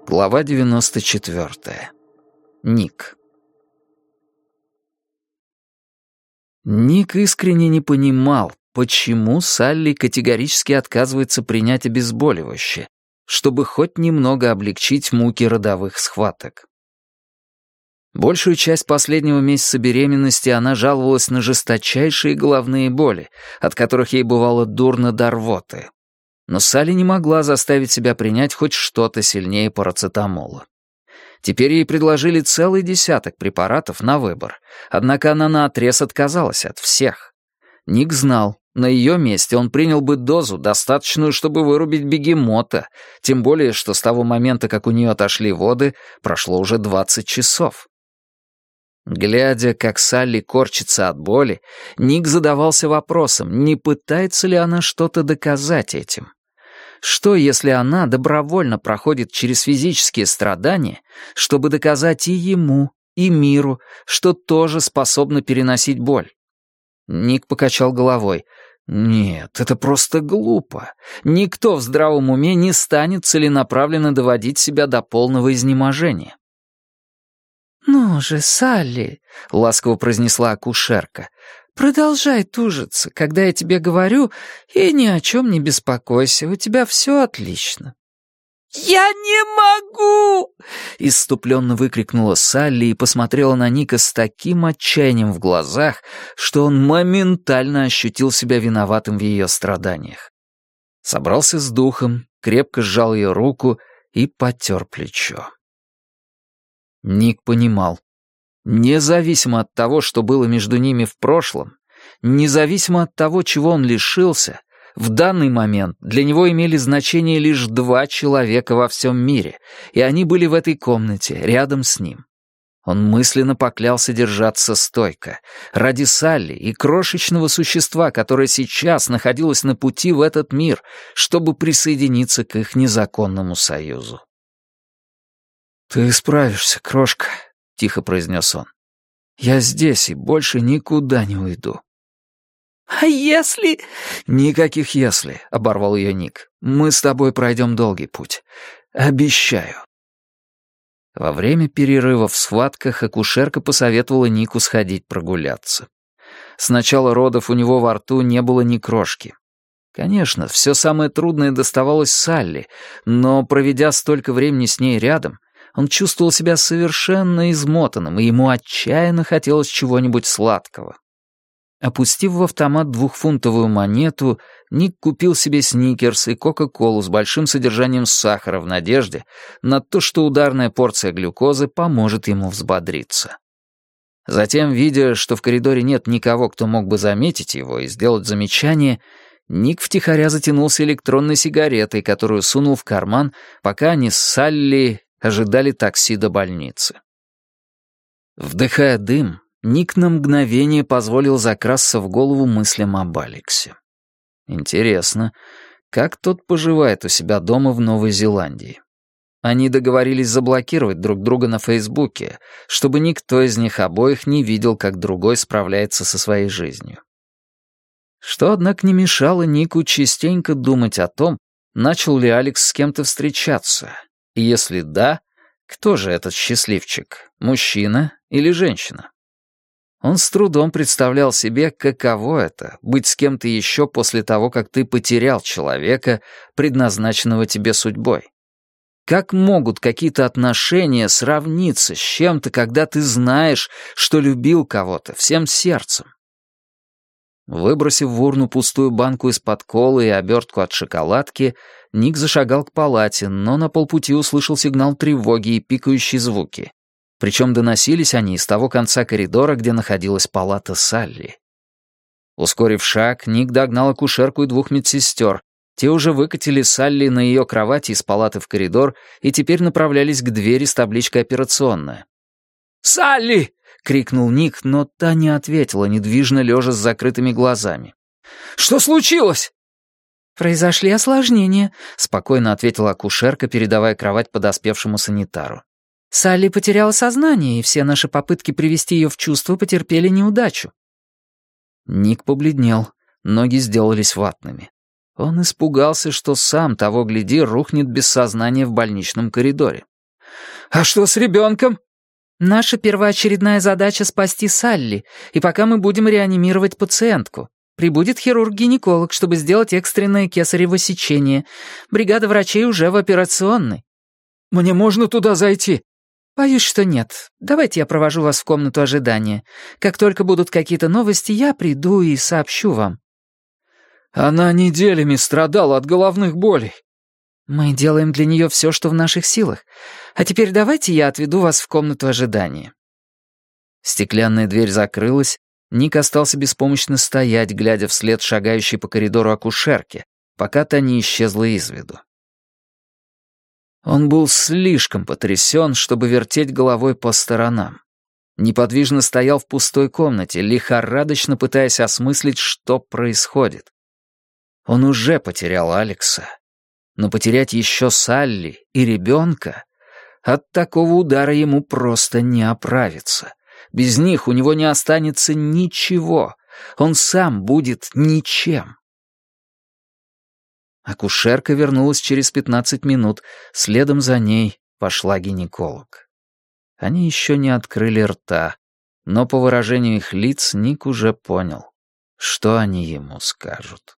Глава 94. Ник. Ник искренне не понимал, почему Салли категорически отказывается принять обезболивающее, чтобы хоть немного облегчить муки родовых схваток. Большую часть последнего месяца беременности она жаловалась на жесточайшие головные боли, от которых ей бывало дурно до рвоты. Но Салли не могла заставить себя принять хоть что-то сильнее парацетамола. Теперь ей предложили целый десяток препаратов на выбор, однако она наотрез отказалась от всех. Ник знал, на ее месте он принял бы дозу, достаточную, чтобы вырубить бегемота, тем более, что с того момента, как у нее отошли воды, прошло уже 20 часов. Глядя, как Салли корчится от боли, Ник задавался вопросом, не пытается ли она что-то доказать этим. Что, если она добровольно проходит через физические страдания, чтобы доказать и ему, и миру, что тоже способна переносить боль? Ник покачал головой. Нет, это просто глупо. Никто в здравом уме не станет целенаправленно доводить себя до полного изнеможения. «Ну же, Салли», — ласково произнесла акушерка, «продолжай тужиться, когда я тебе говорю, и ни о чем не беспокойся, у тебя все отлично». «Я не могу!» — исступленно выкрикнула Салли и посмотрела на Ника с таким отчаянием в глазах, что он моментально ощутил себя виноватым в ее страданиях. Собрался с духом, крепко сжал ее руку и потер плечо. Ник понимал. Независимо от того, что было между ними в прошлом, независимо от того, чего он лишился, в данный момент для него имели значение лишь 2 человека во всем мире, и они были в этой комнате, рядом с ним. Он мысленно поклялся держаться стойко, ради Салли и крошечного существа, которое сейчас находилось на пути в этот мир, чтобы присоединиться к их незаконному союзу. «Ты справишься, крошка», — тихо произнес он. «Я здесь и больше никуда не уйду». «А если...» «Никаких «если», — оборвал ее Ник. «Мы с тобой пройдем долгий путь. Обещаю». Во время перерыва в схватках акушерка посоветовала Нику сходить прогуляться. С начала родов у него во рту не было ни крошки. Конечно, все самое трудное доставалось Салли, но, проведя столько времени с ней рядом, он чувствовал себя совершенно измотанным, и ему отчаянно хотелось чего-нибудь сладкого. Опустив в автомат 2-фунтовую монету, Ник купил себе сникерс и кока-колу с большим содержанием сахара в надежде на то, что ударная порция глюкозы поможет ему взбодриться. Затем, видя, что в коридоре нет никого, кто мог бы заметить его и сделать замечание, Ник втихаря затянулся электронной сигаретой, которую сунул в карман, пока они с Салли ожидали такси до больницы. Вдыхая дым, Ник на мгновение позволил закрасться в голову мыслям об Алексе. Интересно, как тот поживает у себя дома в Новой Зеландии? Они договорились заблокировать друг друга на Фейсбуке, чтобы никто из них обоих не видел, как другой справляется со своей жизнью. Что, однако, не мешало Нику частенько думать о том, начал ли Алекс с кем-то встречаться, и если да, кто же этот счастливчик, мужчина или женщина? Он с трудом представлял себе, каково это — быть с кем-то еще после того, как ты потерял человека, предназначенного тебе судьбой. Как могут какие-то отношения сравниться с чем-то, когда ты знаешь, что любил кого-то всем сердцем? Выбросив в урну пустую банку из-под колы и обертку от шоколадки, Ник зашагал к палате, но на полпути услышал сигнал тревоги и пикающие звуки. Причем доносились они из того конца коридора, где находилась палата Салли. Ускорив шаг, Ник догнал акушерку и 2 медсестер. Те уже выкатили Салли на ее кровати из палаты в коридор и теперь направлялись к двери с табличкой «Операционная». «Салли!» — крикнул Ник, но та не ответила, недвижно лежа с закрытыми глазами. «Что случилось?» «Произошли осложнения», — спокойно ответила акушерка, передавая кровать подоспевшему санитару. «Салли потеряла сознание, и все наши попытки привести ее в чувство потерпели неудачу». Ник побледнел, ноги сделались ватными. Он испугался, что сам, того гляди, рухнет без сознания в больничном коридоре. А что с ребенком? Наша первоочередная задача — спасти Салли, и пока мы будем реанимировать пациентку. Прибудет хирург-гинеколог, чтобы сделать экстренное кесарево сечение. Бригада врачей уже в операционной. Мне можно туда зайти? Боюсь, что нет. Давайте я провожу вас в комнату ожидания. Как только будут какие-то новости, я приду и сообщу вам. Она неделями страдала от головных болей. Мы делаем для нее все, что в наших силах. А теперь давайте я отведу вас в комнату ожидания». Стеклянная дверь закрылась. Ник остался беспомощно стоять, глядя вслед шагающей по коридору акушерке, пока та не исчезла из виду. Он был слишком потрясен, чтобы вертеть головой по сторонам. Неподвижно стоял в пустой комнате, лихорадочно пытаясь осмыслить, что происходит. Он уже потерял Алекса. Но потерять еще Салли и ребенка, от такого удара ему просто не оправиться. Без них у него не останется ничего. Он сам будет ничем. Акушерка вернулась через 15 минут. Следом за ней пошла гинеколог. Они еще не открыли рта, но по выражению их лиц Ник уже понял, что они ему скажут.